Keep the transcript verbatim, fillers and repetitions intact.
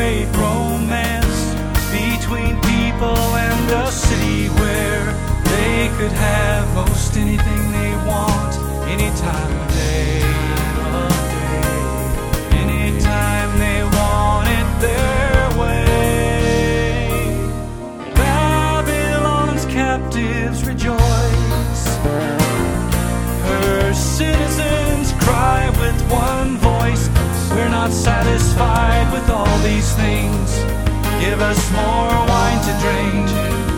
great romance between people and a city where they could have most anything they want, any time of day, of day, anytime they want it their way. Babylon's captives rejoice, her citizens cry with one voice, we're not satisfied with all these things, give us more wine to drink.